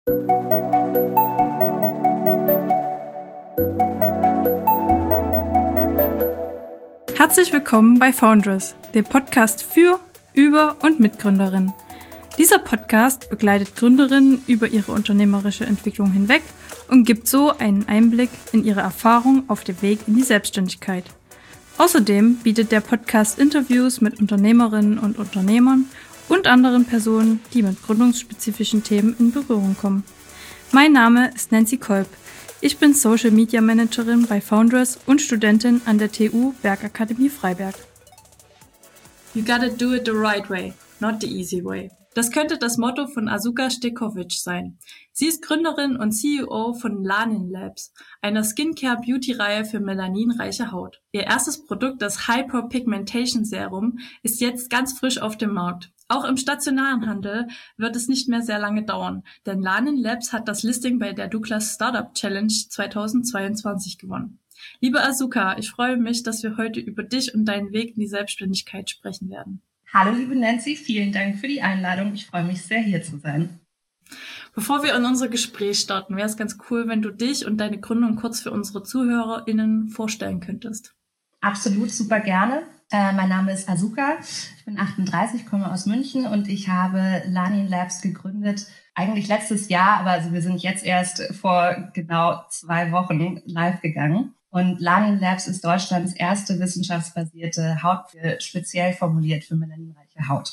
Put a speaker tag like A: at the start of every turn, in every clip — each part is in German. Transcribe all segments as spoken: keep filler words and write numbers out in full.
A: Herzlich willkommen bei Foundress, dem Podcast für, über und mit Gründerinnen. Dieser Podcast begleitet Gründerinnen über ihre unternehmerische Entwicklung hinweg und gibt so einen Einblick in ihre Erfahrung auf dem Weg in die Selbstständigkeit. Außerdem bietet der Podcast Interviews mit Unternehmerinnen und Unternehmern und anderen Personen, die mit gründungsspezifischen Themen in Berührung kommen. Mein Name ist Nancy Kolb. Ich bin Social Media Managerin bei Foundress und Studentin an der T U Bergakademie Freiberg. You gotta do it the right way, not the easy way. Das könnte das Motto von Asuka Stekovic sein. Sie ist Gründerin und C E O von Lanin Labs, einer Skincare-Beauty-Reihe für melaninreiche Haut. Ihr erstes Produkt, das Hyperpigmentation Serum, ist jetzt ganz frisch auf dem Markt. Auch im stationären Handel wird es nicht mehr sehr lange dauern, denn Lanin Labs hat das Listing bei der Douglas Startup Challenge zweitausendzweiundzwanzig gewonnen. Liebe Asuka, ich freue mich, dass wir heute über dich und deinen Weg in die Selbstständigkeit sprechen werden.
B: Hallo liebe Nancy, vielen Dank für die Einladung. Ich freue mich sehr, hier zu sein.
A: Bevor wir in unser Gespräch starten, wäre es ganz cool, wenn du dich und deine Gründung kurz für unsere ZuhörerInnen vorstellen könntest.
B: Absolut, super gerne. Äh, mein Name ist Asuka, ich bin achtunddreißig, komme aus München und ich habe Lanin Labs gegründet, eigentlich letztes Jahr, aber also wir sind jetzt erst vor genau zwei Wochen live gegangen. Und Lanin Labs ist Deutschlands erste wissenschaftsbasierte Hautpflege, speziell formuliert für melaninreiche Haut.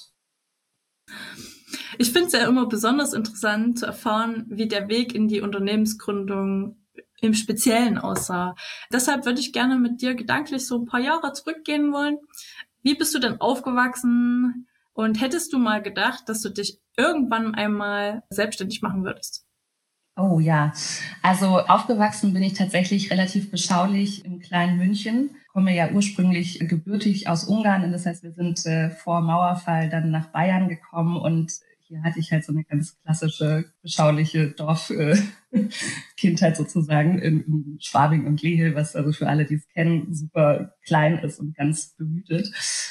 A: Ich finde es ja immer besonders interessant zu erfahren, wie der Weg in die Unternehmensgründung im Speziellen aussah. Deshalb würde ich gerne mit dir gedanklich so ein paar Jahre zurückgehen wollen. Wie bist du denn aufgewachsen und hättest du mal gedacht, dass du dich irgendwann einmal selbstständig machen würdest?
B: Oh ja, also aufgewachsen bin ich tatsächlich relativ beschaulich im kleinen München. Ich komme ja ursprünglich gebürtig aus Ungarn und das heißt, wir sind äh, vor Mauerfall dann nach Bayern gekommen und hier hatte ich halt so eine ganz klassische, beschauliche Dorfkindheit äh, sozusagen in, in Schwabing und Lehel, was also für alle, die es kennen, super klein ist und ganz behütet.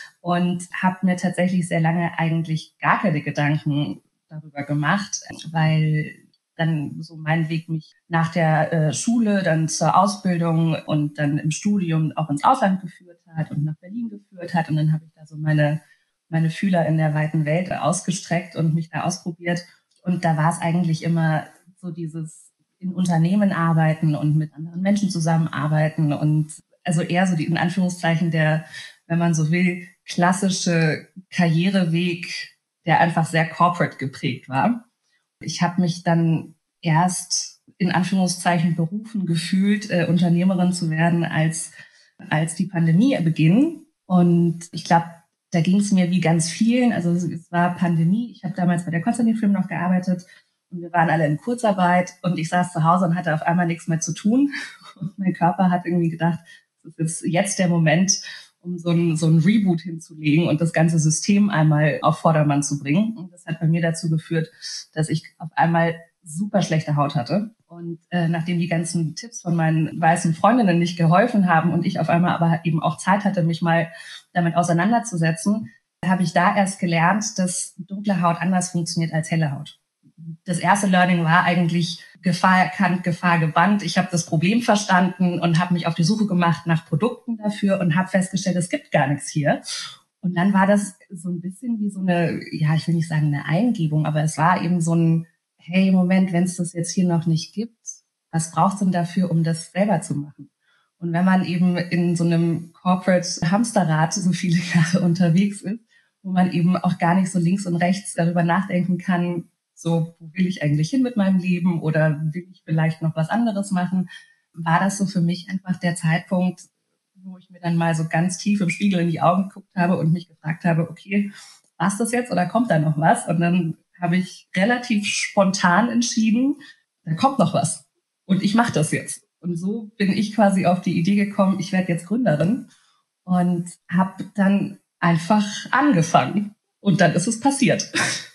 B: Und habe mir tatsächlich sehr lange eigentlich gar keine Gedanken darüber gemacht, weil dann so mein Weg mich nach der äh, Schule dann zur Ausbildung und dann im Studium auch ins Ausland geführt hat und nach Berlin geführt hat. Und dann habe ich da so meine meine Fühler in der weiten Welt ausgestreckt und mich da ausprobiert. Und da war es eigentlich immer so dieses in Unternehmen arbeiten und mit anderen Menschen zusammenarbeiten und also eher so die in Anführungszeichen der, wenn man so will, klassische Karriereweg, der einfach sehr corporate geprägt war. Ich habe mich dann erst in Anführungszeichen berufen gefühlt, äh, Unternehmerin zu werden, als als die Pandemie begann. Und ich glaube, da ging es mir wie ganz vielen. Also es war Pandemie. Ich habe damals bei der Konstantin Film noch gearbeitet und wir waren alle in Kurzarbeit und ich saß zu Hause und hatte auf einmal nichts mehr zu tun. Und mein Körper hat irgendwie gedacht, es ist jetzt der Moment, um so ein, so ein Reboot hinzulegen und das ganze System einmal auf Vordermann zu bringen. Und das hat bei mir dazu geführt, dass ich auf einmal super schlechte Haut hatte. Und äh, nachdem die ganzen Tipps von meinen weißen Freundinnen nicht geholfen haben und ich auf einmal aber eben auch Zeit hatte, mich mal damit auseinanderzusetzen, habe ich da erst gelernt, dass dunkle Haut anders funktioniert als helle Haut. Das erste Learning war eigentlich Gefahr erkannt, Gefahr gebannt. Ich habe das Problem verstanden und habe mich auf die Suche gemacht nach Produkten dafür und habe festgestellt, es gibt gar nichts hier. Und dann war das so ein bisschen wie so eine, ja, ich will nicht sagen eine Eingebung, aber es war eben so ein, hey, Moment, wenn es das jetzt hier noch nicht gibt, was brauchst du denn dafür, um das selber zu machen? Und wenn man eben in so einem Corporate Hamsterrad so viele Jahre unterwegs ist, wo man eben auch gar nicht so links und rechts darüber nachdenken kann, so, wo will ich eigentlich hin mit meinem Leben oder will ich vielleicht noch was anderes machen, war das so für mich einfach der Zeitpunkt, wo ich mir dann mal so ganz tief im Spiegel in die Augen geguckt habe und mich gefragt habe, okay, war's das jetzt oder kommt da noch was? Und dann habe ich relativ spontan entschieden, da kommt noch was und ich mache das jetzt. Und so bin ich quasi auf die Idee gekommen, ich werde jetzt Gründerin und habe dann einfach angefangen und dann ist es passiert.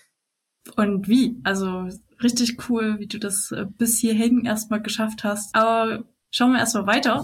A: Und wie? Also richtig cool, wie du das bis hierhin erstmal geschafft hast. Aber schauen wir erstmal weiter.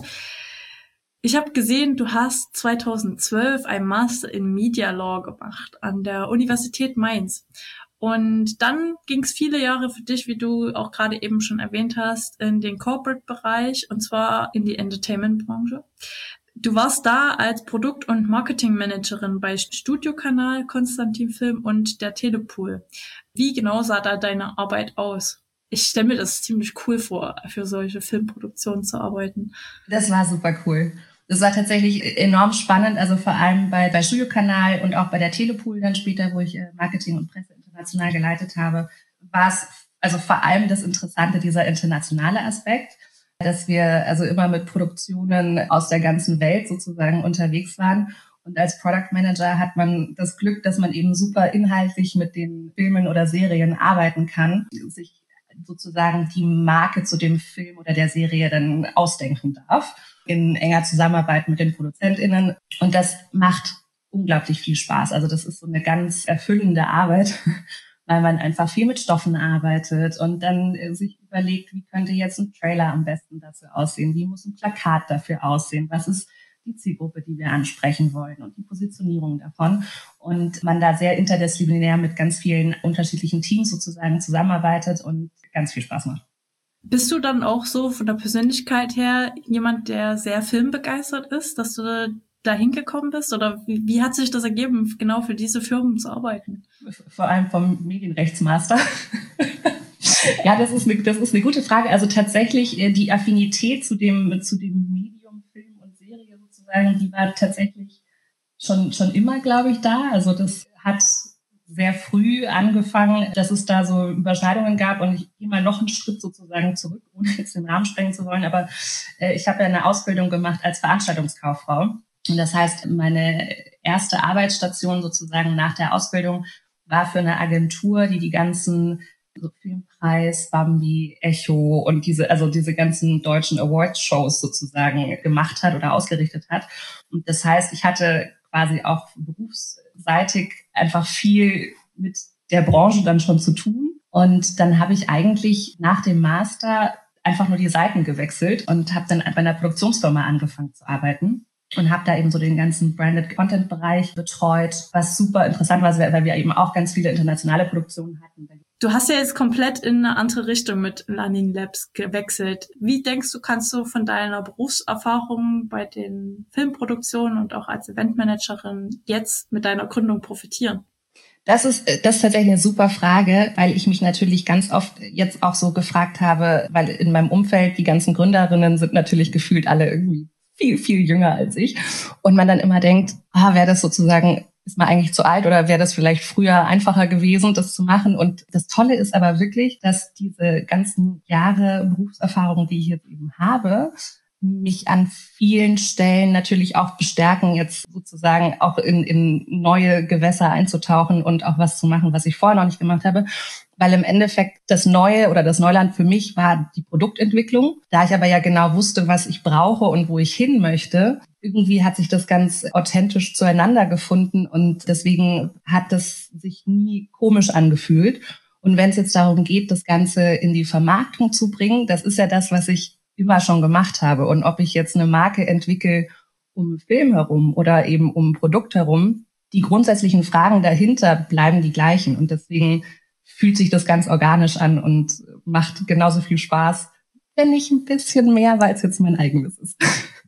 A: Ich habe gesehen, du hast zweitausendzwölf einen Master in Media Law gemacht an der Universität Mainz. Und dann ging es viele Jahre für dich, wie du auch gerade eben schon erwähnt hast, in den Corporate-Bereich, und zwar in die Entertainment-Branche. Du warst da als Produkt- und Marketingmanagerin bei Studiokanal, Konstantin Film und der Telepool. Wie genau sah da deine Arbeit aus? Ich stelle mir das ziemlich cool vor, für solche Filmproduktionen zu arbeiten.
B: Das war super cool. Das war tatsächlich enorm spannend, also vor allem bei, bei Studiokanal und auch bei der Telepool dann später, wo ich Marketing und Presse international geleitet habe, war es also vor allem das Interessante, dieser internationale Aspekt, dass wir also immer mit Produktionen aus der ganzen Welt sozusagen unterwegs waren. Und als Product Manager hat man das Glück, dass man eben super inhaltlich mit den Filmen oder Serien arbeiten kann, sich sozusagen die Marke zu dem Film oder der Serie dann ausdenken darf, in enger Zusammenarbeit mit den ProduzentInnen. Und das macht unglaublich viel Spaß. Also das ist so eine ganz erfüllende Arbeit, weil man einfach viel mit Stoffen arbeitet und dann sich überlegt, wie könnte jetzt ein Trailer am besten dafür aussehen? Wie muss ein Plakat dafür aussehen? Was ist die Zielgruppe, die wir ansprechen wollen und die Positionierung davon? Und man da sehr interdisziplinär mit ganz vielen unterschiedlichen Teams sozusagen zusammenarbeitet und ganz viel Spaß macht.
A: Bist du dann auch so von der Persönlichkeit her jemand, der sehr filmbegeistert ist, dass du da hingekommen bist? Oder wie, wie hat sich das ergeben, genau für diese Firmen zu arbeiten?
B: Vor allem vom Medienrechtsmaster. Ja, das ist eine, das ist eine gute Frage. Also tatsächlich die Affinität zu dem, zu dem Medium Film und Serie sozusagen, die war tatsächlich schon, schon immer, glaube ich, da. Also das hat sehr früh angefangen, dass es da so Überschneidungen gab, und ich gehe mal noch einen Schritt sozusagen zurück, ohne jetzt den Rahmen sprengen zu wollen, aber äh, ich habe ja eine Ausbildung gemacht als Veranstaltungskauffrau, und das heißt, meine erste Arbeitsstation sozusagen nach der Ausbildung war für eine Agentur, die die ganzen so Filmpreis, Bambi, Echo und diese, also diese ganzen deutschen Awards-Shows sozusagen gemacht hat oder ausgerichtet hat. Und das heißt, ich hatte quasi auch berufsseitig einfach viel mit der Branche dann schon zu tun. Und dann habe ich eigentlich nach dem Master einfach nur die Seiten gewechselt und habe dann bei einer Produktionsfirma angefangen zu arbeiten und habe da eben so den ganzen Branded Content Bereich betreut, was super interessant war, weil wir eben auch ganz viele internationale Produktionen hatten.
A: Du hast ja jetzt komplett in eine andere Richtung mit Lanin Labs gewechselt. Wie denkst du, kannst du von deiner Berufserfahrung bei den Filmproduktionen und auch als Eventmanagerin jetzt mit deiner Gründung profitieren?
B: Das ist, das ist tatsächlich eine super Frage, weil ich mich natürlich ganz oft jetzt auch so gefragt habe, weil in meinem Umfeld die ganzen Gründerinnen sind natürlich gefühlt alle irgendwie viel, viel jünger als ich. Und man dann immer denkt, ah, wäre das sozusagen, ist man eigentlich zu alt oder wäre das vielleicht früher einfacher gewesen, das zu machen? Und das Tolle ist aber wirklich, dass diese ganzen Jahre Berufserfahrung, die ich jetzt eben habe, mich an vielen Stellen natürlich auch bestärken, jetzt sozusagen auch in, in neue Gewässer einzutauchen und auch was zu machen, was ich vorher noch nicht gemacht habe. Weil im Endeffekt das Neue oder das Neuland für mich war die Produktentwicklung. Da ich aber ja genau wusste, was ich brauche und wo ich hin möchte, irgendwie hat sich das ganz authentisch zueinander gefunden und deswegen hat das sich nie komisch angefühlt. Und wenn es jetzt darum geht, das Ganze in die Vermarktung zu bringen, das ist ja das, was ich immer schon gemacht habe. Und ob ich jetzt eine Marke entwickle um Film herum oder eben um Produkt herum, die grundsätzlichen Fragen dahinter bleiben die gleichen. Und deswegen fühlt sich das ganz organisch an und macht genauso viel Spaß, wenn nicht ein bisschen mehr, weil es jetzt mein eigenes ist.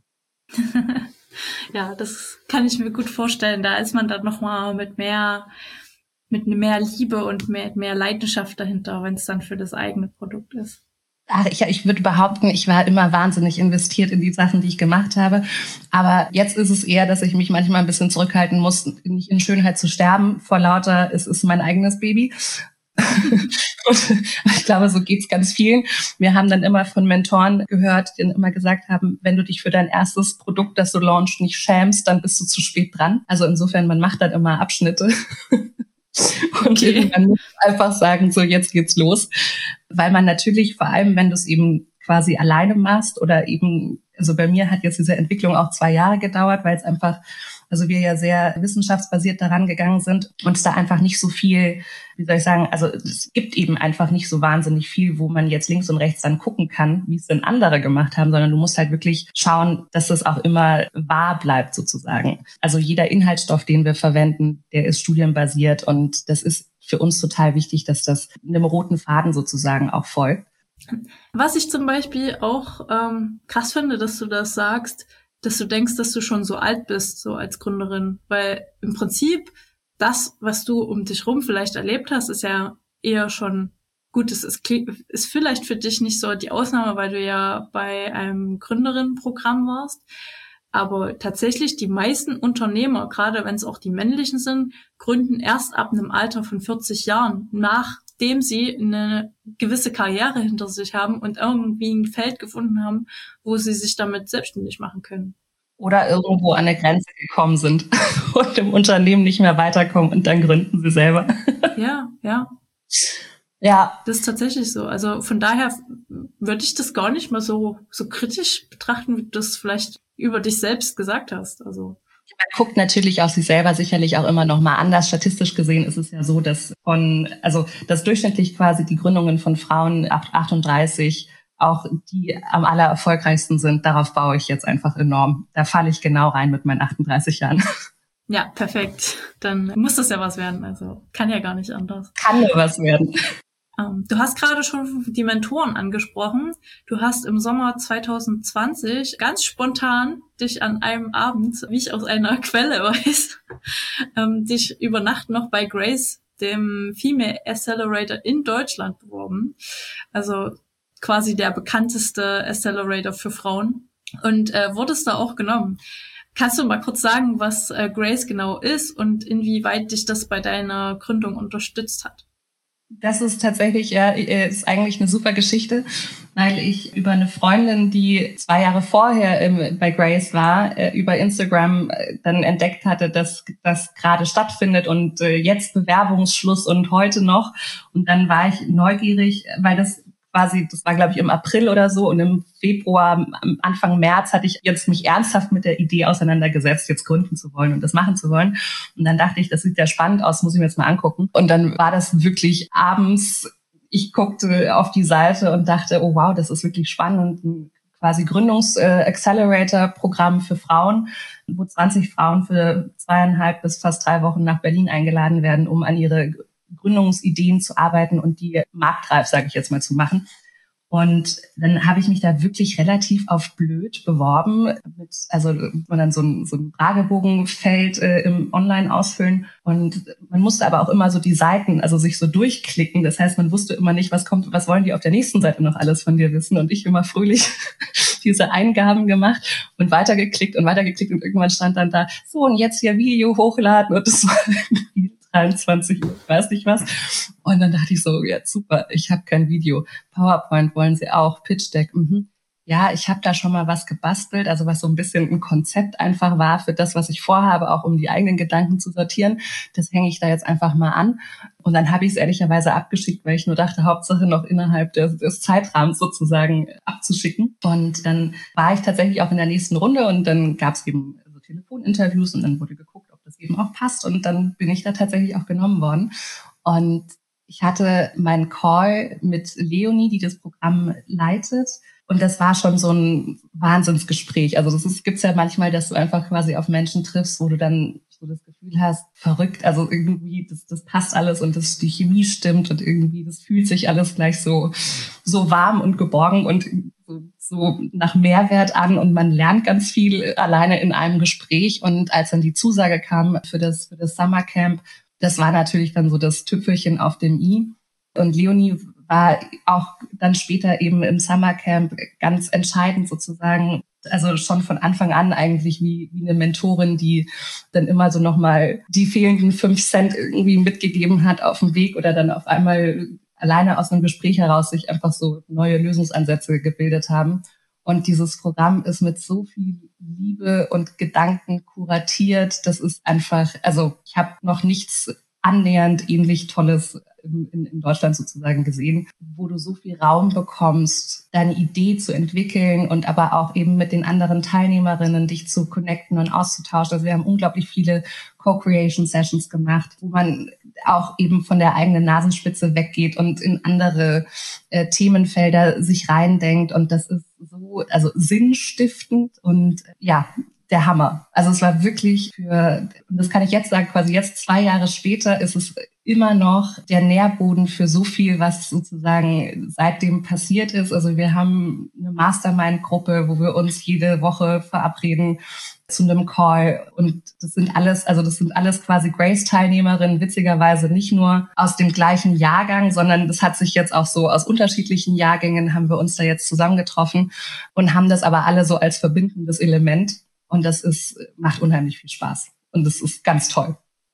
A: Ja, das kann ich mir gut vorstellen. Da ist man dann nochmal mit mehr, mit mehr Liebe und mehr, mehr Leidenschaft dahinter, wenn es dann für das eigene Produkt ist.
B: Ach, ich, ich würde behaupten, ich war immer wahnsinnig investiert in die Sachen, die ich gemacht habe. Aber jetzt ist es eher, dass ich mich manchmal ein bisschen zurückhalten muss, nicht in Schönheit zu sterben, vor lauter, es ist mein eigenes Baby. Und ich glaube, so geht's ganz vielen. Wir haben dann immer von Mentoren gehört, die dann immer gesagt haben, wenn du dich für dein erstes Produkt, das du launchst, nicht schämst, dann bist du zu spät dran. Also insofern, man macht dann immer Abschnitte. Und okay. Irgendwann muss man einfach sagen, so jetzt geht's los. Weil man natürlich, vor allem wenn du es eben quasi alleine machst oder eben, also bei mir hat jetzt diese Entwicklung auch zwei Jahre gedauert, weil es einfach, also wir ja sehr wissenschaftsbasiert daran gegangen sind und es da einfach nicht so viel, wie soll ich sagen, also es gibt eben einfach nicht so wahnsinnig viel, wo man jetzt links und rechts dann gucken kann, wie es denn andere gemacht haben, sondern du musst halt wirklich schauen, dass das auch immer wahr bleibt sozusagen. Also jeder Inhaltsstoff, den wir verwenden, der ist studienbasiert und das ist für uns total wichtig, dass das einem roten Faden sozusagen auch folgt.
A: Was ich zum Beispiel auch ähm, krass finde, dass du das sagst, dass du denkst, dass du schon so alt bist, so als Gründerin. Weil im Prinzip das, was du um dich rum vielleicht erlebt hast, ist ja eher schon gut. Es ist, ist vielleicht für dich nicht so die Ausnahme, weil du ja bei einem Gründerinnenprogramm warst. Aber tatsächlich die meisten Unternehmer, gerade wenn es auch die männlichen sind, gründen erst ab einem Alter von vierzig Jahren, nachdem sie eine gewisse Karriere hinter sich haben und irgendwie ein Feld gefunden haben, wo sie sich damit selbstständig machen können.
B: Oder irgendwo an der Grenze gekommen sind und im Unternehmen nicht mehr weiterkommen und dann gründen sie selber.
A: Ja, ja.
B: Ja.
A: Das ist tatsächlich so. Also von daher würde ich das gar nicht mal so, so kritisch betrachten, wie du das vielleicht über dich selbst gesagt hast. Also
B: man guckt natürlich auf sich selber sicherlich auch immer noch mal anders. Statistisch gesehen ist es ja so, dass von, also, dass durchschnittlich quasi die Gründungen von Frauen ab achtunddreißig auch die am aller erfolgreichsten sind. Darauf baue ich jetzt einfach enorm. Da falle ich genau rein mit meinen achtunddreißig Jahren.
A: Ja, perfekt. Dann muss das ja was werden. Also kann ja gar nicht anders.
B: Kann nur was werden.
A: Um, du hast gerade schon die Mentoren angesprochen. Du hast im Sommer zwanzig zwanzig ganz spontan dich an einem Abend, wie ich aus einer Quelle weiß, ähm, dich über Nacht noch bei Grace, dem Female Accelerator in Deutschland, beworben. Also quasi der bekannteste Accelerator für Frauen. Und äh, wurdest da auch genommen. Kannst du mal kurz sagen, was äh, Grace genau ist und inwieweit dich das bei deiner Gründung unterstützt hat?
B: Das ist tatsächlich, ja, ist eigentlich eine super Geschichte, weil ich über eine Freundin, die zwei Jahre vorher im, bei Grace war, äh, über Instagram äh, dann entdeckt hatte, dass das gerade stattfindet und äh, jetzt Bewerbungsschluss und heute noch. Und dann war ich neugierig, weil das quasi, das war glaube ich im April oder so, und im Februar, Anfang März hatte ich jetzt mich ernsthaft mit der Idee auseinandergesetzt, jetzt gründen zu wollen und das machen zu wollen. Und dann dachte ich, das sieht ja spannend aus, muss ich mir jetzt mal angucken. Und dann war das wirklich abends, ich guckte auf die Seite und dachte, oh wow, das ist wirklich spannend. Ein quasi Gründungs-Accelerator-Programm für Frauen, wo zwanzig Frauen für zweieinhalb bis fast drei Wochen nach Berlin eingeladen werden, um an ihre Gründungsideen zu arbeiten und die marktreif, sage ich jetzt mal, zu machen. Und dann habe ich mich da wirklich relativ auf blöd beworben, mit, also man dann so ein, so ein Fragebogenfeld äh, im Online ausfüllen, und man musste aber auch immer so die Seiten, also sich so durchklicken. Das heißt, man wusste immer nicht, was kommt, was wollen die auf der nächsten Seite noch alles von dir wissen, und ich immer fröhlich diese Eingaben gemacht und weitergeklickt und weitergeklickt, und irgendwann stand dann da, so, und jetzt hier Video hochladen, und das war irgendwie dreiundzwanzig Uhr, ich weiß nicht was. Und dann dachte ich so, ja super, ich habe kein Video. PowerPoint wollen sie auch, Pitch Deck. Mhm. Ja, ich habe da schon mal was gebastelt, also was so ein bisschen ein Konzept einfach war für das, was ich vorhabe, auch um die eigenen Gedanken zu sortieren. Das hänge ich da jetzt einfach mal an. Und dann habe ich es ehrlicherweise abgeschickt, weil ich nur dachte, Hauptsache noch innerhalb des, des Zeitrahmens sozusagen abzuschicken. Und dann war ich tatsächlich auch in der nächsten Runde, und dann gab es eben so Telefoninterviews, und dann wurde geguckt, ob das eben auch passt. Und dann bin ich da tatsächlich auch genommen worden. Und ich hatte meinen Call mit Leonie, die das Programm leitet. Und das war schon so ein Wahnsinnsgespräch. Also das ist, gibt's ja manchmal, dass du einfach quasi auf Menschen triffst, wo du dann so das Gefühl hast, verrückt, also irgendwie, das, das passt alles, und das, die Chemie stimmt, und irgendwie, das fühlt sich alles gleich so, so warm und geborgen und so, so nach Mehrwert an, und man lernt ganz viel alleine in einem Gespräch. Und als dann die Zusage kam für das, für das Summercamp, das war natürlich dann so das Tüpfelchen auf dem i. Und Leonie war auch dann später eben im Summercamp ganz entscheidend sozusagen, also schon von Anfang an eigentlich wie, wie eine Mentorin, die dann immer so nochmal die fehlenden fünf Cent irgendwie mitgegeben hat auf dem Weg, oder dann auf einmal alleine aus einem Gespräch heraus sich einfach so neue Lösungsansätze gebildet haben. Und dieses Programm ist mit so viel Liebe und Gedanken kuratiert. Das ist einfach, also ich habe noch nichts annähernd ähnlich Tolles in, in Deutschland sozusagen gesehen, wo du so viel Raum bekommst, deine Idee zu entwickeln und aber auch eben mit den anderen Teilnehmerinnen dich zu connecten und auszutauschen. Also wir haben unglaublich viele Co-Creation-Sessions gemacht, wo man auch eben von der eigenen Nasenspitze weggeht und in andere äh, Themenfelder sich reindenkt. Und das ist so, also sinnstiftend und ja, der Hammer. Also es war wirklich für, und das kann ich jetzt sagen, quasi jetzt zwei Jahre später ist es immer noch der Nährboden für so viel, was sozusagen seitdem passiert ist. Also wir haben eine Mastermind-Gruppe, wo wir uns jede Woche verabreden zu einem Call. Und das sind alles, also das sind alles quasi Grace-Teilnehmerinnen, witzigerweise nicht nur aus dem gleichen Jahrgang, sondern das hat sich jetzt auch so aus unterschiedlichen Jahrgängen haben wir uns da jetzt zusammengetroffen und haben das aber alle so als verbindendes Element. Und das ist, macht unheimlich viel Spaß. Und das ist ganz toll.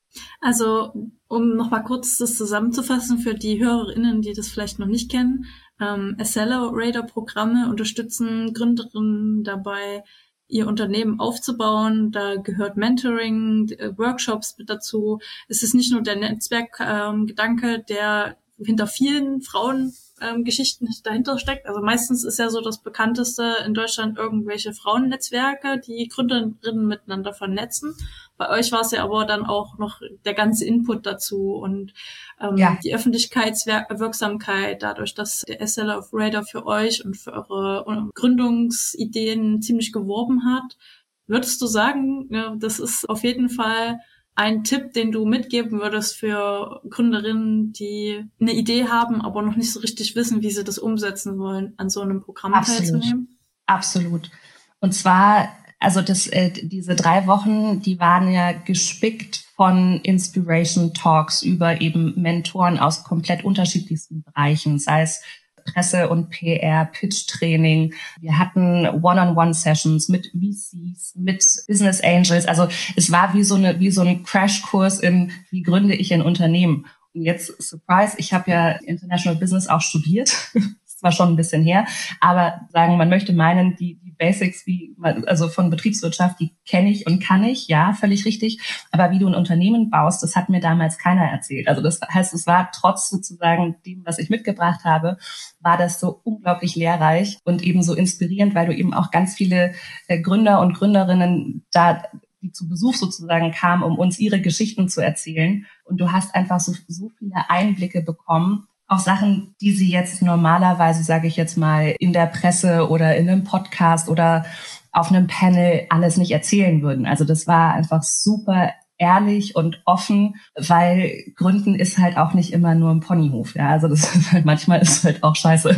A: Also, um nochmal kurz das zusammenzufassen für die HörerInnen, die das vielleicht noch nicht kennen, ähm, Accelerator-Programme unterstützen Gründerinnen dabei, ihr Unternehmen aufzubauen. Da gehört Mentoring, äh, Workshops mit dazu. Es ist nicht nur der Netzwerkgedanke, ähm, der hinter vielen Frauen ähm, Geschichten dahinter steckt. Also meistens ist ja so das bekannteste in Deutschland irgendwelche Frauennetzwerke, die Gründerinnen miteinander vernetzen. Bei euch war es ja aber dann auch noch der ganze Input dazu und ähm, ja. die Öffentlichkeitswirksamkeit, dadurch, dass der Accelerator für euch und für eure Gründungsideen ziemlich geworben hat. Würdest du sagen, ja, das ist auf jeden Fall ein Tipp, den du mitgeben würdest für Gründerinnen, die eine Idee haben, aber noch nicht so richtig wissen, wie sie das umsetzen wollen, an so einem Programm
B: Absolut.
A: teilzunehmen?
B: Absolut. Und zwar, also das, äh, diese drei Wochen, die waren ja gespickt von Inspiration Talks über eben Mentoren aus komplett unterschiedlichsten Bereichen, sei es Presse- und P R, Pitch-Training. Wir hatten One-on-One-Sessions mit V Cs, mit Business Angels. Also es war wie so eine wie so ein Crashkurs in, wie gründe ich ein Unternehmen. Und jetzt, Surprise, ich habe ja International Business auch studiert. Das war schon ein bisschen her. Aber sagen, man möchte meinen, die, die Basics, wie also von Betriebswirtschaft, die kenne ich und kann ich. Ja, völlig richtig. Aber wie du ein Unternehmen baust, das hat mir damals keiner erzählt. Also das heißt, es war trotz sozusagen dem, was ich mitgebracht habe, war das so unglaublich lehrreich und eben so inspirierend, weil du eben auch ganz viele äh, Gründer und Gründerinnen da, die zu Besuch sozusagen kamen, um uns ihre Geschichten zu erzählen. Und du hast einfach so, so viele Einblicke bekommen, auch Sachen, die sie jetzt normalerweise, sage ich jetzt mal, in der Presse oder in einem Podcast oder auf einem Panel alles nicht erzählen würden. Also das war einfach super ehrlich und offen, weil Gründen ist halt auch nicht immer nur ein Ponyhof. Ja, also das ist halt, manchmal ist halt auch scheiße.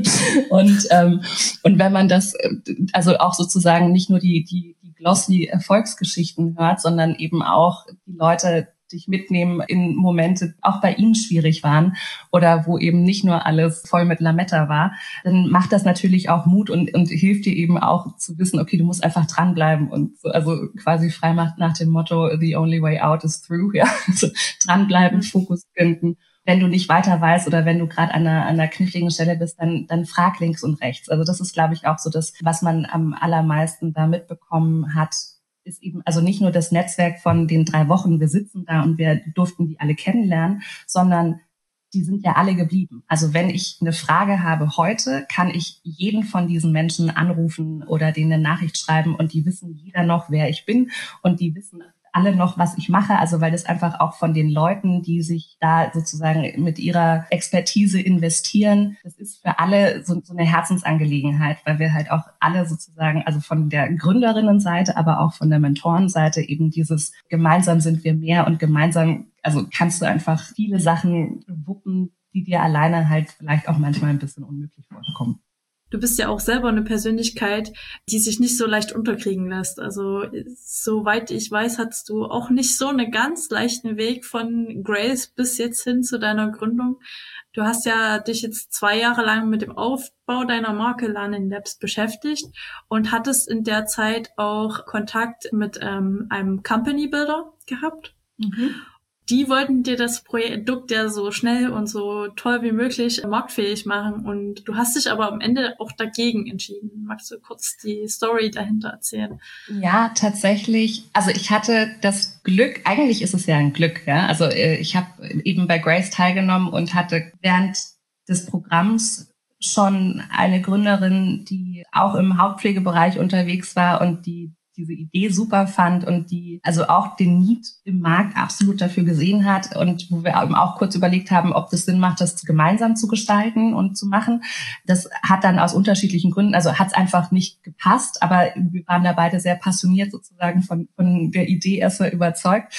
B: Und ähm, und wenn man das, also auch sozusagen nicht nur die die die glossy Erfolgsgeschichten hört, sondern eben auch die Leute dich mitnehmen in Momente, auch bei ihnen schwierig waren oder wo eben nicht nur alles voll mit Lametta war, dann macht das natürlich auch Mut und, und hilft dir eben auch zu wissen, okay, du musst einfach dranbleiben und so, also quasi frei macht nach dem Motto, the only way out is through, ja, also dranbleiben, mhm. Fokus finden. Wenn du nicht weiter weißt oder wenn du gerade an einer, an einer kniffligen Stelle bist, dann, dann frag links und rechts. Also das ist, glaube ich, auch so das, was man am allermeisten da mitbekommen hat, ist eben also nicht nur das Netzwerk von den drei Wochen, wir sitzen da und wir durften die alle kennenlernen, sondern die sind ja alle geblieben. Also wenn ich eine Frage habe heute, kann ich jeden von diesen Menschen anrufen oder denen eine Nachricht schreiben und die wissen jeder noch, wer ich bin und die wissen alle noch, was ich mache, also weil das einfach auch von den Leuten, die sich da sozusagen mit ihrer Expertise investieren, das ist für alle so, so eine Herzensangelegenheit, weil wir halt auch alle sozusagen, also von der Gründerinnenseite, aber auch von der Mentorenseite eben dieses gemeinsam sind wir mehr und gemeinsam, also kannst du einfach viele Sachen wuppen, die dir alleine halt vielleicht auch manchmal ein bisschen unmöglich vorkommen.
A: Du bist ja auch selber eine Persönlichkeit, die sich nicht so leicht unterkriegen lässt. Also soweit ich weiß, hattest du auch nicht so einen ganz leichten Weg von Grace bis jetzt hin zu deiner Gründung. Du hast ja dich jetzt zwei Jahre lang mit dem Aufbau deiner Marke Learning Labs beschäftigt und hattest in der Zeit auch Kontakt mit ähm, einem Company Builder gehabt. Mhm. Die wollten dir das Produkt ja so schnell und so toll wie möglich marktfähig machen und du hast dich aber am Ende auch dagegen entschieden. Magst du kurz die Story dahinter erzählen?
B: Ja, tatsächlich. Also ich hatte das Glück, eigentlich ist es ja ein Glück, ja. Also ich habe eben bei Grace teilgenommen und hatte während des Programms schon eine Gründerin, die auch im Hauptpflegebereich unterwegs war und die diese Idee super fand und die also auch den Need im Markt absolut dafür gesehen hat und wo wir eben auch kurz überlegt haben, ob das Sinn macht, das gemeinsam zu gestalten und zu machen. Das hat dann aus unterschiedlichen Gründen, also hat es einfach nicht gepasst, aber wir waren da beide sehr passioniert sozusagen von, von der Idee erst mal überzeugt.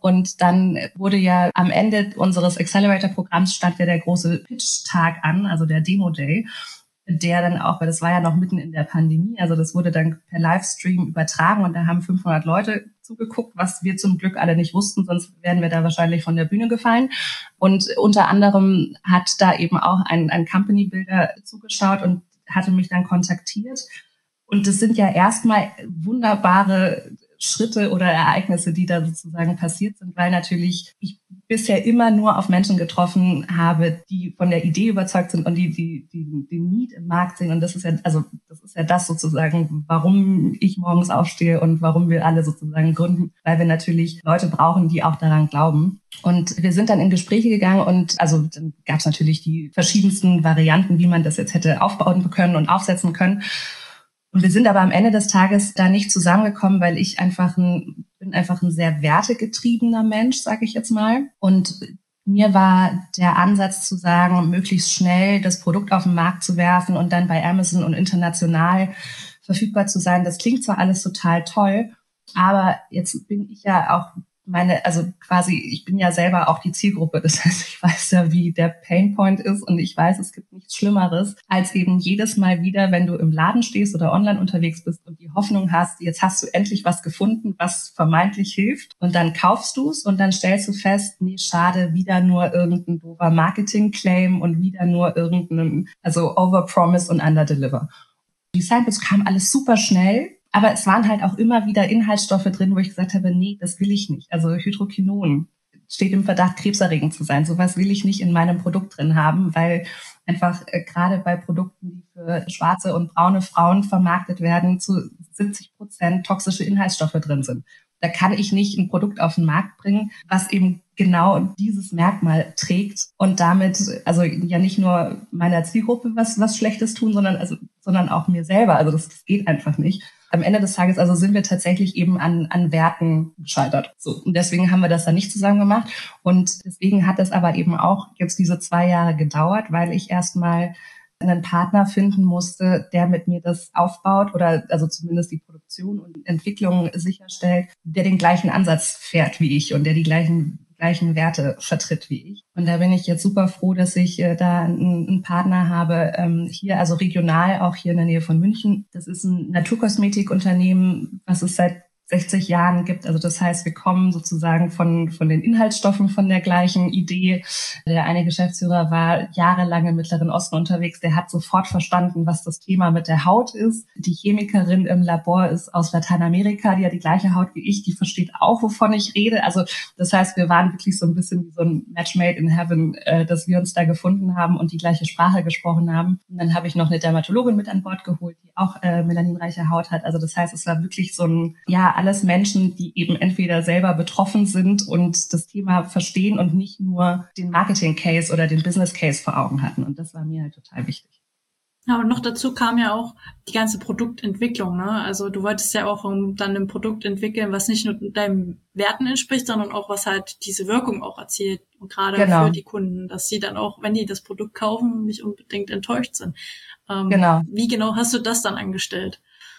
B: Und dann wurde ja am Ende unseres Accelerator-Programms stand ja der große Pitch-Tag an, also der Demo-Day, der dann auch, weil das war ja noch mitten in der Pandemie, also das wurde dann per Livestream übertragen und da haben fünfhundert Leute zugeguckt, was wir zum Glück alle nicht wussten, sonst wären wir da wahrscheinlich von der Bühne gefallen. Und unter anderem hat da eben auch ein, ein Company-Builder zugeschaut und hatte mich dann kontaktiert. Und das sind ja erstmal wunderbare Schritte oder Ereignisse, die da sozusagen passiert sind, weil natürlich ich bisher immer nur auf Menschen getroffen habe, die von der Idee überzeugt sind und die die die den Need im Markt sehen. Und das ist ja also das ist ja das sozusagen, warum ich morgens aufstehe und warum wir alle sozusagen gründen, weil wir natürlich Leute brauchen, die auch daran glauben. Und wir sind dann in Gespräche gegangen und also dann gab es natürlich die verschiedensten Varianten, wie man das jetzt hätte aufbauen können und aufsetzen können. Und wir sind aber am Ende des Tages da nicht zusammengekommen, weil ich einfach ein, bin einfach ein sehr wertegetriebener Mensch, sage ich jetzt mal. Und mir war der Ansatz zu sagen, möglichst schnell das Produkt auf den Markt zu werfen und dann bei Amazon und international verfügbar zu sein. Das klingt zwar alles total toll, aber jetzt bin ich ja auch meine, also quasi, ich bin ja selber auch die Zielgruppe. Das heißt, ich weiß ja, wie der Painpoint ist und ich weiß, es gibt nichts Schlimmeres, als eben jedes Mal wieder, wenn du im Laden stehst oder online unterwegs bist und die Hoffnung hast, jetzt hast du endlich was gefunden, was vermeintlich hilft und dann kaufst du es und dann stellst du fest, nee, schade, wieder nur irgendein doofer Marketing-Claim und wieder nur irgendein, also Overpromise und Underdeliver. Die Samples kamen alles super schnell. Aber es waren halt auch immer wieder Inhaltsstoffe drin, wo ich gesagt habe, nee, das will ich nicht. Also Hydroquinon steht im Verdacht, krebserregend zu sein. Sowas will ich nicht in meinem Produkt drin haben, weil einfach äh, gerade bei Produkten, die für schwarze und braune Frauen vermarktet werden, zu siebzig Prozent toxische Inhaltsstoffe drin sind. Da kann ich nicht ein Produkt auf den Markt bringen, was eben genau dieses Merkmal trägt und damit also ja nicht nur meiner Zielgruppe was was Schlechtes tun, sondern also sondern auch mir selber. Also das, das geht einfach nicht. Am Ende des Tages also sind wir tatsächlich eben an an Werten gescheitert. So, und deswegen haben wir das dann nicht zusammen gemacht und deswegen hat es aber eben auch jetzt diese zwei Jahre gedauert, weil ich erstmal einen Partner finden musste, der mit mir das aufbaut oder also zumindest die Produktion und Entwicklung sicherstellt, der den gleichen Ansatz fährt wie ich und der die gleichen gleichen Werte vertritt wie ich. Und da bin ich jetzt super froh, dass ich äh, da einen, einen Partner habe, ähm, hier, also regional, auch hier in der Nähe von München. Das ist ein Naturkosmetikunternehmen, was es seit sechzig Jahren gibt. Also das heißt, wir kommen sozusagen von von den Inhaltsstoffen von der gleichen Idee. Der eine Geschäftsführer war jahrelang im Mittleren Osten unterwegs. Der hat sofort verstanden, was das Thema mit der Haut ist. Die Chemikerin im Labor ist aus Lateinamerika, die hat die gleiche Haut wie ich. Die versteht auch, wovon ich rede. Also das heißt, wir waren wirklich so ein bisschen wie so ein Match made in heaven, äh, dass wir uns da gefunden haben und die gleiche Sprache gesprochen haben. Und dann habe ich noch eine Dermatologin mit an Bord geholt, die auch äh, melaninreiche Haut hat. Also das heißt, es war wirklich so ein, ja, alles Menschen, die eben entweder selber betroffen sind und das Thema verstehen und nicht nur den Marketing-Case oder den Business-Case vor Augen hatten. Und das war mir halt total wichtig.
A: Ja, und noch dazu kam ja auch die ganze Produktentwicklung, ne? Also du wolltest ja auch um, dann ein Produkt entwickeln, was nicht nur deinen Werten entspricht, sondern auch was halt diese Wirkung auch erzielt. Und gerade genau. Für die Kunden, dass sie dann auch, wenn die das Produkt kaufen, nicht unbedingt enttäuscht sind. Ähm, genau. Wie genau hast du das dann angestellt?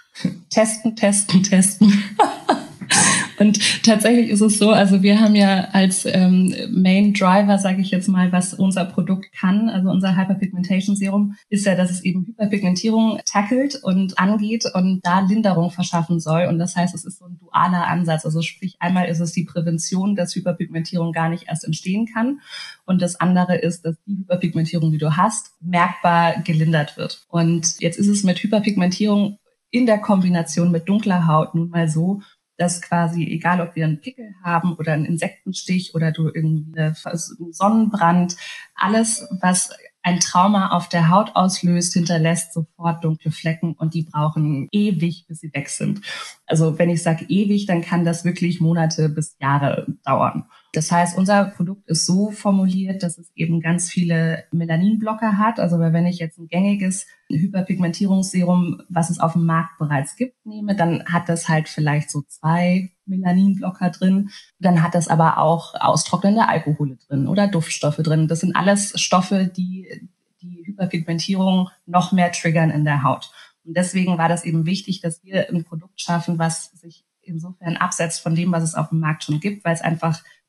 B: Testen, testen, testen. Und tatsächlich ist es so, also wir haben ja als ähm, Main Driver, sage ich jetzt mal, was unser Produkt kann, also unser Hyperpigmentation Serum, ist ja, dass es eben Hyperpigmentierung tackelt und angeht und da Linderung verschaffen soll. Und das heißt, es ist so ein dualer Ansatz. Also sprich, einmal ist es die Prävention, dass Hyperpigmentierung gar nicht erst entstehen kann. Und das andere ist, dass die Hyperpigmentierung, die du hast, merkbar gelindert wird. Und jetzt ist es mit Hyperpigmentierung in der Kombination mit dunkler Haut nun mal so, dass quasi, egal ob wir einen Pickel haben oder einen Insektenstich oder du irgendwie einen Sonnenbrand, alles, was ein Trauma auf der Haut auslöst, hinterlässt sofort dunkle Flecken und die brauchen ewig, bis sie weg sind. Also wenn ich sage ewig, dann kann das wirklich Monate bis Jahre dauern. Das heißt, unser Produkt ist so formuliert, dass es eben ganz viele Melaninblocker hat. Also wenn ich jetzt ein gängiges Hyperpigmentierungsserum, was es auf dem Markt bereits gibt, nehme, dann hat das halt vielleicht so zwei Melaninblocker drin. Dann hat das aber auch austrocknende Alkohole drin oder Duftstoffe drin. Das sind alles Stoffe, die die Hyperpigmentierung noch mehr triggern in der Haut. Und deswegen war das eben wichtig, dass wir ein Produkt schaffen, was sich insofern absetzt von dem, was es auf dem Markt schon gibt, weil es einfach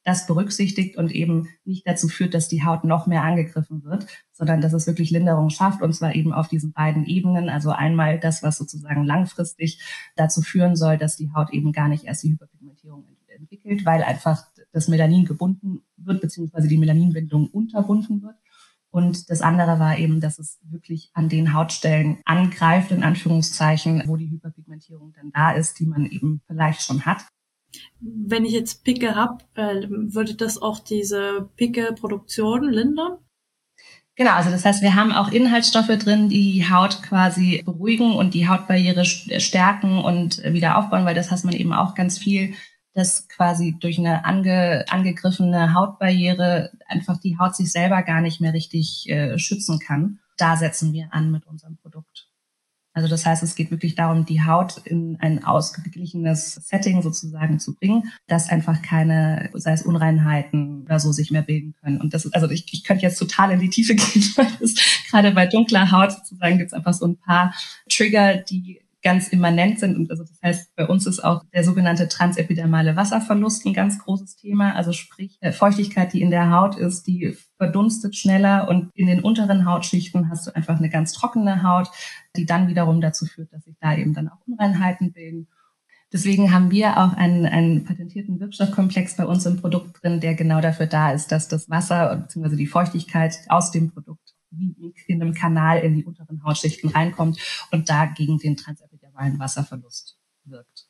B: das berücksichtigt und eben nicht dazu führt, dass die Haut noch mehr angegriffen wird, sondern dass es wirklich Linderung schafft, und zwar eben auf diesen beiden Ebenen. Also einmal das, was sozusagen langfristig dazu führen soll, dass die Haut eben gar nicht erst die Hyperpigmentierung entwickelt, weil einfach das Melanin gebunden wird, beziehungsweise die Melaninbindung unterbunden wird. Und das andere war eben, dass es wirklich an den Hautstellen angreift, in Anführungszeichen, wo die Hyperpigmentierung dann da ist, die man eben vielleicht schon hat.
A: Wenn ich jetzt Pickel habe, äh, würde das auch diese Pickelproduktion lindern?
B: Genau, also das heißt, wir haben auch Inhaltsstoffe drin, die die Haut quasi beruhigen und die Hautbarriere stärken und wieder aufbauen, weil das heißt man eben auch ganz viel, dass quasi durch eine ange, angegriffene Hautbarriere einfach die Haut sich selber gar nicht mehr richtig äh, schützen kann. Da setzen wir an mit unserem Produkt. Also das heißt, es geht wirklich darum, die Haut in ein ausgeglichenes Setting sozusagen zu bringen, dass einfach keine, sei es Unreinheiten oder so, sich mehr bilden können. Und das ist, also ich, ich könnte jetzt total in die Tiefe gehen, weil das, gerade bei dunkler Haut sozusagen gibt es einfach so ein paar Trigger, die ganz immanent sind. Und also das heißt, bei uns ist auch der sogenannte transepidermale Wasserverlust ein ganz großes Thema. Also sprich, Feuchtigkeit, die in der Haut ist, die verdunstet schneller, und in den unteren Hautschichten hast du einfach eine ganz trockene Haut, die dann wiederum dazu führt, dass sich da eben dann auch Unreinheiten bilden. Deswegen haben wir auch einen, einen patentierten Wirkstoffkomplex bei uns im Produkt drin, der genau dafür da ist, dass das Wasser bzw. die Feuchtigkeit aus dem Produkt wie in einem Kanal in die unteren Hautschichten reinkommt und da gegen den transepidermalen Wasserverlust wirkt.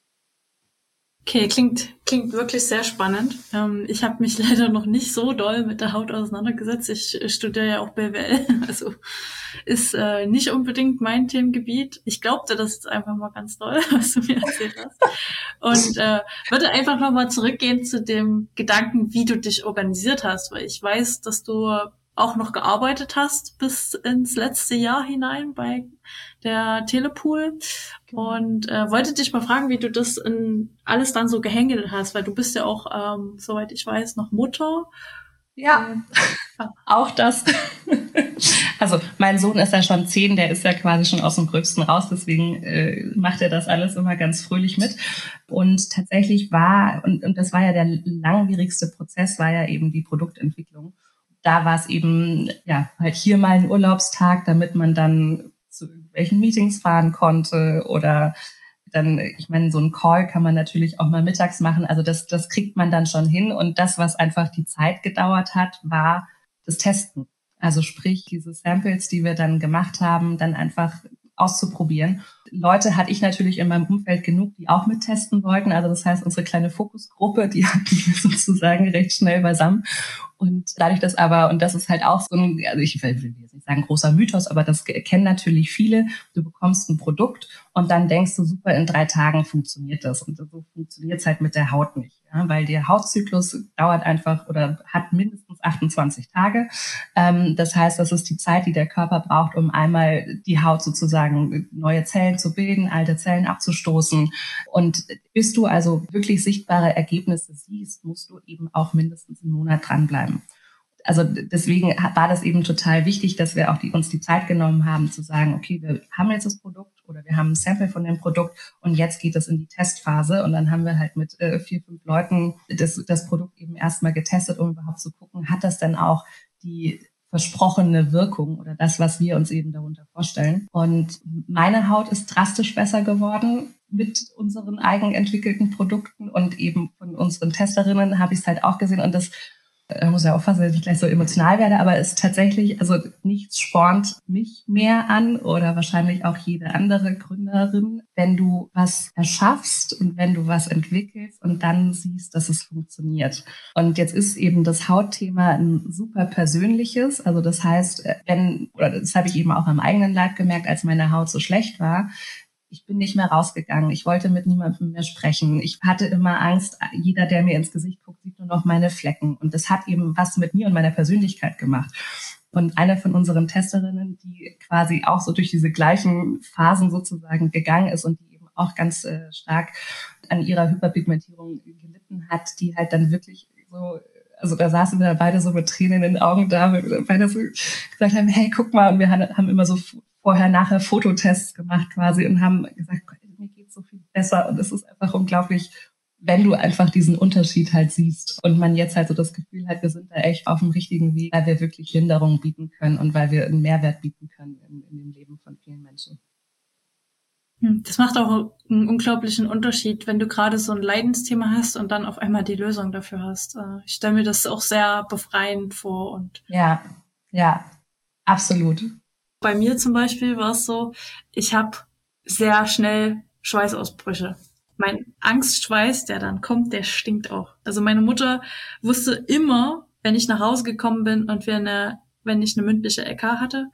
A: Okay, klingt klingt wirklich sehr spannend. Ähm, ich habe mich leider noch nicht so doll mit der Haut auseinandergesetzt. Ich studiere ja auch B W L, also ist äh, nicht unbedingt mein Themengebiet. Ich glaubte das jetzt einfach mal ganz doll, was du mir erzählt hast. Und äh, würde einfach nochmal zurückgehen zu dem Gedanken, wie du dich organisiert hast, weil ich weiß, dass du auch noch gearbeitet hast bis ins letzte Jahr hinein bei der Telepool, und äh, wollte dich mal fragen, wie du das in alles dann so gehandelt hast, weil du bist ja auch, ähm, soweit ich weiß, noch Mutter.
B: Ja, und, ja. Auch das. Also mein Sohn ist ja schon zehn, der ist ja quasi schon aus dem Gröbsten raus, deswegen äh, macht er das alles immer ganz fröhlich mit. Und tatsächlich war, und, und das war ja der langwierigste Prozess, war ja eben die Produktentwicklung. Da war es eben, ja, halt hier mal ein Urlaubstag, damit man dann zu irgendwelchen Meetings fahren konnte, oder dann, ich meine, so ein Call kann man natürlich auch mal mittags machen. Also das, das kriegt man dann schon hin. Und das, was einfach die Zeit gedauert hat, war das Testen. Also sprich, diese Samples, die wir dann gemacht haben, dann einfach auszuprobieren. Leute hatte ich natürlich in meinem Umfeld genug, die auch mittesten wollten. Also das heißt, unsere kleine Fokusgruppe, die hatten wir sozusagen recht schnell beisammen. Und dadurch, dass aber, und das ist halt auch so ein, also ich will jetzt nicht sagen großer Mythos, aber das kennen natürlich viele, du bekommst ein Produkt und dann denkst du, super, in drei Tagen funktioniert das. Und so funktioniert es halt mit der Haut nicht. Ja, weil der Hautzyklus dauert einfach oder hat mindestens achtundzwanzig Tage. Ähm, das heißt, das ist die Zeit, die der Körper braucht, um einmal die Haut sozusagen neue Zellen zu bilden, alte Zellen abzustoßen. Und bis du also wirklich sichtbare Ergebnisse siehst, musst du eben auch mindestens einen Monat dranbleiben. Also deswegen war das eben total wichtig, dass wir auch die, uns die Zeit genommen haben, zu sagen, okay, wir haben jetzt das Produkt oder wir haben ein Sample von dem Produkt und jetzt geht es in die Testphase. Und dann haben wir halt mit äh, vier, fünf Leuten das, das Produkt eben erstmal getestet, um überhaupt zu gucken, hat das denn auch die versprochene Wirkung oder das, was wir uns eben darunter vorstellen. Und meine Haut ist drastisch besser geworden mit unseren eigenentwickelten Produkten, und eben von unseren Testerinnen habe ich es halt auch gesehen. Und das Ich muss ja aufpassen, dass ich gleich so emotional werde, aber es ist tatsächlich, also nichts spornt mich mehr an oder wahrscheinlich auch jede andere Gründerin, wenn du was erschaffst und wenn du was entwickelst und dann siehst, dass es funktioniert. Und jetzt ist eben das Hautthema ein super persönliches. Also das heißt, wenn, oder das habe ich eben auch am eigenen Leib gemerkt, als meine Haut so schlecht war, ich bin nicht mehr rausgegangen. Ich wollte mit niemandem mehr sprechen. Ich hatte immer Angst, jeder, der mir ins Gesicht guckt, sieht nur noch meine Flecken. Und das hat eben was mit mir und meiner Persönlichkeit gemacht. Und eine von unseren Testerinnen, die quasi auch so durch diese gleichen Phasen sozusagen gegangen ist und die eben auch ganz äh, stark an ihrer Hyperpigmentierung gelitten hat, die halt dann wirklich so, also da saßen wir beide so mit Tränen in den Augen da, weil wir beide so gesagt haben, hey, guck mal. Und wir haben immer so vorher-nachher Fototests gemacht quasi und haben gesagt, mir geht's so viel besser und es ist einfach unglaublich wenn du einfach diesen Unterschied halt siehst und man jetzt halt so das Gefühl hat, wir sind da echt auf dem richtigen Weg, weil wir wirklich Linderung bieten können und weil wir einen Mehrwert bieten können in, in dem Leben von vielen Menschen.
A: Das macht auch einen unglaublichen Unterschied, wenn du gerade so ein Leidensthema hast und dann auf einmal die Lösung dafür hast. Ich stelle mir das auch sehr befreiend vor. Und
B: ja, ja, absolut.
A: Bei mir zum Beispiel war es so, ich habe sehr schnell Schweißausbrüche. Mein Angstschweiß, der dann kommt, der stinkt auch. Also meine Mutter wusste immer, wenn ich nach Hause gekommen bin und wir eine wenn ich eine mündliche L K hatte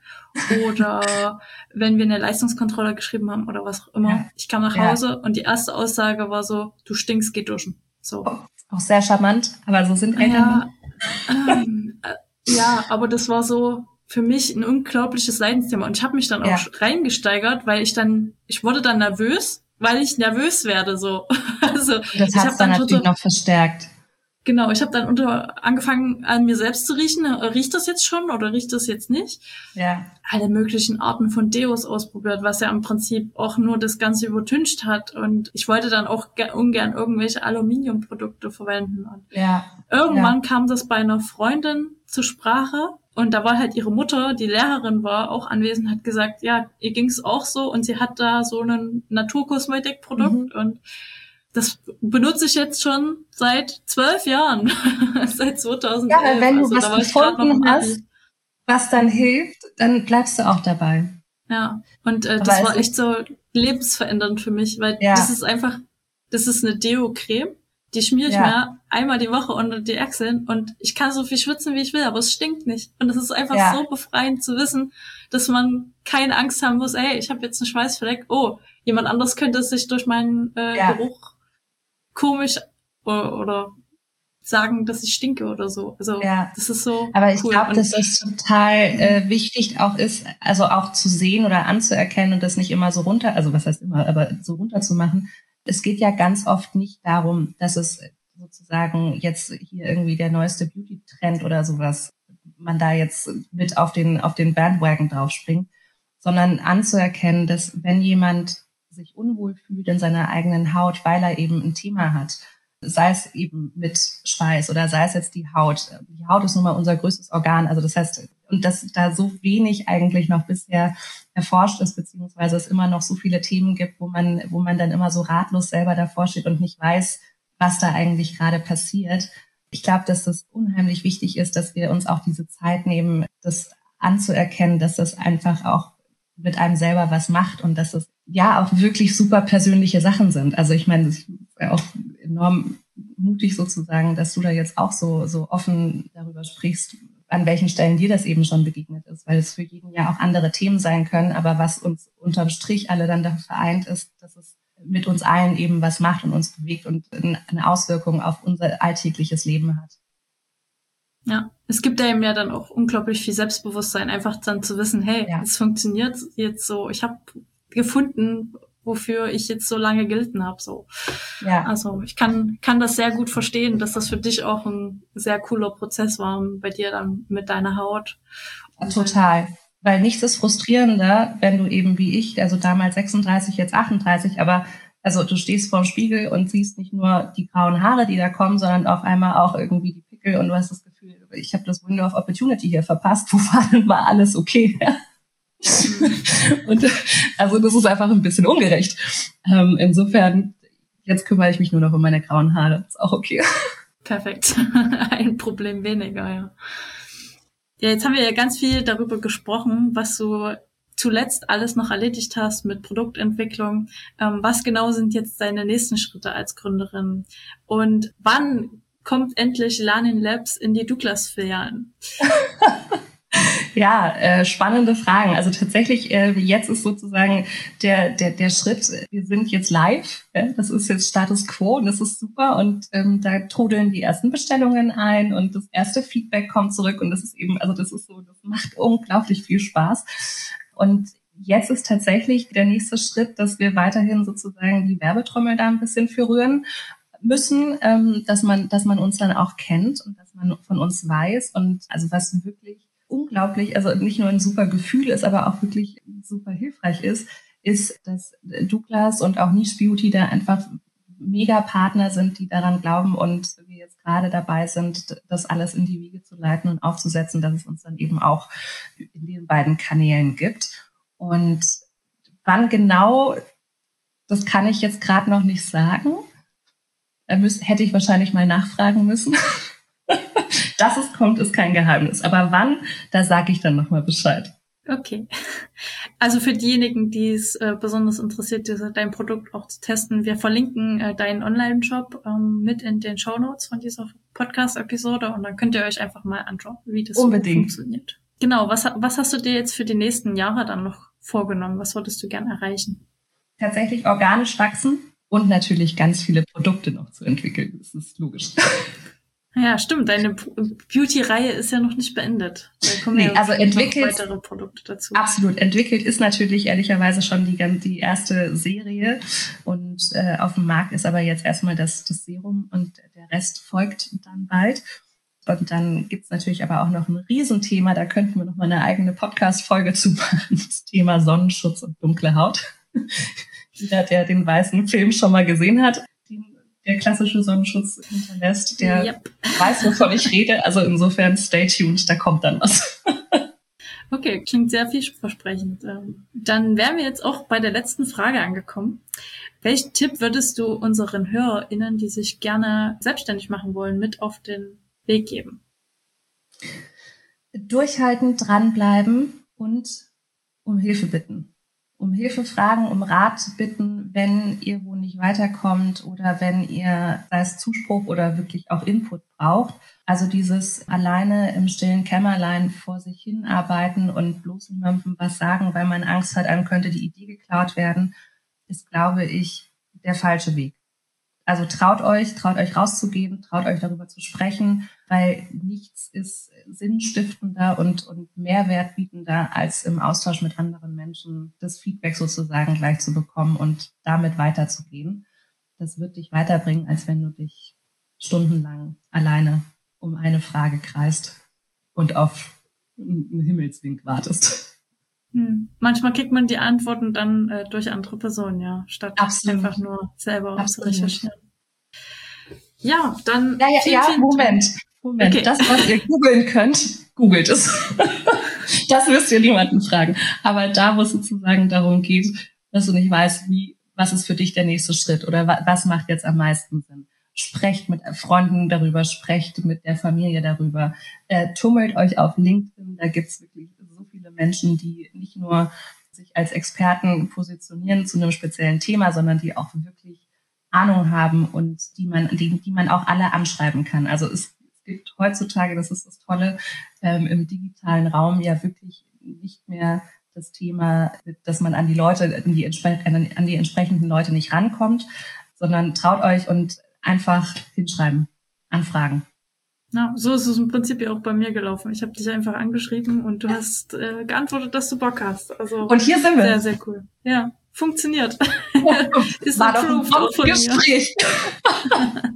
A: oder wenn wir eine Leistungskontrolle geschrieben haben oder was auch immer. Ja. Ich kam nach Hause ja. und die erste Aussage war so, du stinkst, geh duschen. So.
B: Auch sehr charmant, aber so sind Eltern.
A: Ja, ähm, äh, ja, aber das war so für mich ein unglaubliches Leidensthema und ich habe mich dann ja. auch reingesteigert, weil ich dann, ich wurde dann nervös, weil ich nervös werde, so. Also,
B: das hat es dann natürlich so, noch verstärkt.
A: Genau, ich habe dann unter angefangen, an mir selbst zu riechen. Riecht das jetzt schon oder riecht das jetzt nicht?
B: Ja.
A: Alle möglichen Arten von Deos ausprobiert, was ja im Prinzip auch nur das Ganze übertüncht hat. Und ich wollte dann auch ge- ungern irgendwelche Aluminiumprodukte verwenden. Und
B: ja.
A: Irgendwann
B: ja.
A: kam das bei einer Freundin zur Sprache. Und da war halt ihre Mutter, die Lehrerin war, auch anwesend, hat gesagt, ja, ihr ging's auch so. Und sie hat da so ein Naturkosmetikprodukt. Mhm. Und das benutze ich jetzt schon seit zwölf Jahren, seit zweitausendelf.
B: Ja, wenn du
A: also,
B: was gefunden hast, was dann hilft, dann bleibst du auch dabei.
A: Ja, und äh, das war echt so lebensverändernd für mich, weil ja. das ist einfach, das ist eine Deo-Creme, die schmiere ich ja. mir einmal die Woche unter die Achseln und ich kann so viel schwitzen, wie ich will, aber es stinkt nicht. Und es ist einfach ja. so befreiend zu wissen, dass man keine Angst haben muss, ey, ich habe jetzt einen Schweißfleck, oh, jemand anderes könnte sich durch meinen äh, ja. Geruch komisch oder, oder sagen, dass ich stinke oder so. Also ja. das ist so
B: Aber ich
A: cool.
B: glaube, dass es total äh, wichtig auch ist, also auch zu sehen oder anzuerkennen und das nicht immer so runter, also was heißt immer, aber so runter zu machen. Es geht ja ganz oft nicht darum, dass es sozusagen jetzt hier irgendwie der neueste Beauty-Trend oder sowas, man da jetzt mit auf den auf den Bandwagon draufspringt, sondern anzuerkennen, dass wenn jemand sich unwohl fühlt in seiner eigenen Haut, weil er eben ein Thema hat, sei es eben mit Schweiß oder sei es jetzt die Haut. Die Haut ist nun mal unser größtes Organ, also das heißt, und dass da so wenig eigentlich noch bisher erforscht ist, beziehungsweise es immer noch so viele Themen gibt, wo man, wo man dann immer so ratlos selber davor steht und nicht weiß, was da eigentlich gerade passiert. Ich glaube, dass das unheimlich wichtig ist, dass wir uns auch diese Zeit nehmen, das anzuerkennen, dass das einfach auch mit einem selber was macht und dass es ja auch wirklich super persönliche Sachen sind. Also ich meine, es ist ja auch enorm mutig sozusagen, dass du da jetzt auch so so offen darüber sprichst, an welchen Stellen dir das eben schon begegnet ist, weil es für jeden ja auch andere Themen sein können, aber was uns unterm Strich alle dann da vereint ist, dass es mit uns allen eben was macht und uns bewegt und eine Auswirkung auf unser alltägliches Leben hat.
A: Ja, es gibt einem ja dann auch unglaublich viel Selbstbewusstsein, einfach dann zu wissen, hey, ja. es funktioniert jetzt so, ich habe gefunden, wofür ich jetzt so lange gelitten habe. So. Ja. Also ich kann kann das sehr gut verstehen, dass das für dich auch ein sehr cooler Prozess war bei dir dann mit deiner Haut.
B: Total. Weil nichts ist frustrierender, wenn du eben wie ich, also damals sechsunddreißig, jetzt achtunddreißig, aber also du stehst vorm Spiegel und siehst nicht nur die grauen Haare, die da kommen, sondern auf einmal auch irgendwie die Pickel und du hast das Gefühl, ich habe das Window of Opportunity hier verpasst, wo war denn mal alles okay? Und also das ist einfach ein bisschen ungerecht. Ähm, insofern, jetzt kümmere ich mich nur noch um meine grauen Haare. Ist auch okay.
A: Perfekt. Ein Problem weniger, ja. Ja, jetzt haben wir ja ganz viel darüber gesprochen, was du zuletzt alles noch erledigt hast mit Produktentwicklung. Ähm, was genau sind jetzt deine nächsten Schritte als Gründerin? Und wann kommt endlich Lanin Labs in die Douglas-Filialen?
B: Ja, äh, spannende Fragen. Also tatsächlich, äh, jetzt ist sozusagen der der der Schritt, wir sind jetzt live, ja? Das ist jetzt Status Quo und das ist super und ähm, da trudeln die ersten Bestellungen ein und das erste Feedback kommt zurück und das ist eben, also das ist so, das macht unglaublich viel Spaß. Und jetzt ist tatsächlich der nächste Schritt, dass wir weiterhin sozusagen die Werbetrommel da ein bisschen für rühren müssen, ähm, dass man dass man uns dann auch kennt und dass man von uns weiß und also was wirklich unglaublich, also nicht nur ein super Gefühl ist, aber auch wirklich super hilfreich ist, ist, dass Douglas und auch Niche Beauty da einfach Mega-Partner sind, die daran glauben und wir jetzt gerade dabei sind, das alles in die Wege zu leiten und aufzusetzen, dass es uns dann eben auch in den beiden Kanälen gibt. Und wann genau, das kann ich jetzt gerade noch nicht sagen. Da müsste, hätte ich wahrscheinlich mal nachfragen müssen. Dass es kommt, ist kein Geheimnis. Aber wann, da sage ich dann nochmal Bescheid.
A: Okay. Also für diejenigen, die es äh, besonders interessiert, diese, dein Produkt auch zu testen, wir verlinken äh, deinen Online-Shop ähm, mit in den Shownotes von dieser Podcast-Episode und dann könnt ihr euch einfach mal anschauen, wie das
B: Unbedingt.
A: so funktioniert. Genau, was, was hast du dir jetzt für die nächsten Jahre dann noch vorgenommen? Was würdest du gern erreichen?
B: Tatsächlich organisch wachsen und natürlich ganz viele Produkte noch zu entwickeln. Das ist logisch.
A: Ja, stimmt. Deine Beauty-Reihe ist ja noch nicht beendet. Da kommen
B: nee,
A: ja
B: also entwickelt,
A: noch weitere Produkte dazu.
B: Absolut. Entwickelt ist natürlich ehrlicherweise schon die, die erste Serie. Und äh, auf dem Markt ist aber jetzt erstmal das, das Serum und der Rest folgt dann bald. Und dann gibt's natürlich aber auch noch ein Riesenthema. Da könnten wir noch mal eine eigene Podcast-Folge zu machen. Das Thema Sonnenschutz und dunkle Haut. Jeder, der den weißen Film schon mal gesehen hat, der klassische Sonnenschutz hinterlässt, der yep. weiß, wovon ich rede. Also insofern stay tuned, da kommt dann was.
A: Okay, klingt sehr vielversprechend. Dann wären wir jetzt auch bei der letzten Frage angekommen. Welchen Tipp würdest du unseren HörerInnen, die sich gerne selbstständig machen wollen, mit auf den Weg geben?
B: Durchhalten, dranbleiben und um Hilfe bitten. Um Hilfe fragen, um Rat bitten, wenn ihr wo nicht weiterkommt oder wenn ihr, sei es Zuspruch oder wirklich auch Input braucht. Also dieses alleine im stillen Kämmerlein vor sich hinarbeiten und bloß niemandem was sagen, weil man Angst hat, einem könnte die Idee geklaut werden, ist, glaube ich, der falsche Weg. Also traut euch, traut euch rauszugehen, traut euch darüber zu sprechen, weil nichts ist sinnstiftender und, und mehrwertbietender, als im Austausch mit anderen Menschen das Feedback sozusagen gleich zu bekommen und damit weiterzugehen. Das wird dich weiterbringen, als wenn du dich stundenlang alleine um eine Frage kreist und auf einen Himmelswink wartest.
A: Hm. Manchmal kriegt man die Antworten dann äh, durch andere Personen, ja, statt Absolut. einfach nur selber Absolut. zu recherchieren. Ja, dann...
B: Ja, ja,
A: vielen,
B: ja
A: vielen
B: Moment,
A: Dank.
B: Moment. Okay. Das, was ihr googeln könnt, googelt es. Das müsst ihr niemanden fragen. Aber da, wo es sozusagen darum geht, dass du nicht weißt, wie, was ist für dich der nächste Schritt oder wa- was macht jetzt am meisten Sinn. Sprecht mit Freunden darüber, sprecht mit der Familie darüber. Äh, tummelt euch auf LinkedIn, da gibt's wirklich so viele Menschen, die nicht nur sich als Experten positionieren zu einem speziellen Thema, sondern die auch wirklich Ahnung haben und die man, die, die man auch alle anschreiben kann. Also es, es gibt heutzutage, das ist das Tolle, ähm, im digitalen Raum ja wirklich nicht mehr das Thema, dass man an die Leute, an die, an die entsprechenden Leute nicht rankommt, sondern traut euch und einfach hinschreiben, anfragen.
A: Ja, so ist es im Prinzip ja auch bei mir gelaufen. Ich habe dich einfach angeschrieben und du ja. hast äh, geantwortet, dass du Bock hast. Also
B: und hier sind wir.
A: Sehr, sehr cool. Ja, funktioniert.
B: Ja,
A: ist
B: war doch ein
A: auch von
B: Gespräch.
A: Mir.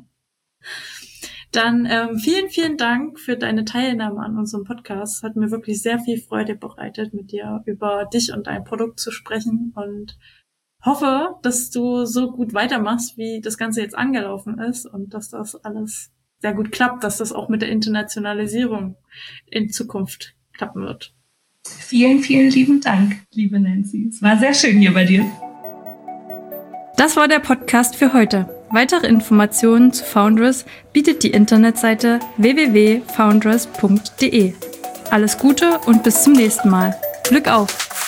A: Dann ähm, vielen, vielen Dank für deine Teilnahme an unserem Podcast. Hat mir wirklich sehr viel Freude bereitet, mit dir über dich und dein Produkt zu sprechen und hoffe, dass du so gut weitermachst, wie das Ganze jetzt angelaufen ist und dass das alles sehr gut klappt, dass das auch mit der Internationalisierung in Zukunft klappen wird.
B: Vielen, vielen lieben Dank, liebe Nancy. Es war sehr schön hier bei dir.
A: Das war der Podcast für heute. Weitere Informationen zu Foundress bietet die Internetseite w w w punkt foundress punkt d e. Alles Gute und bis zum nächsten Mal. Glück auf!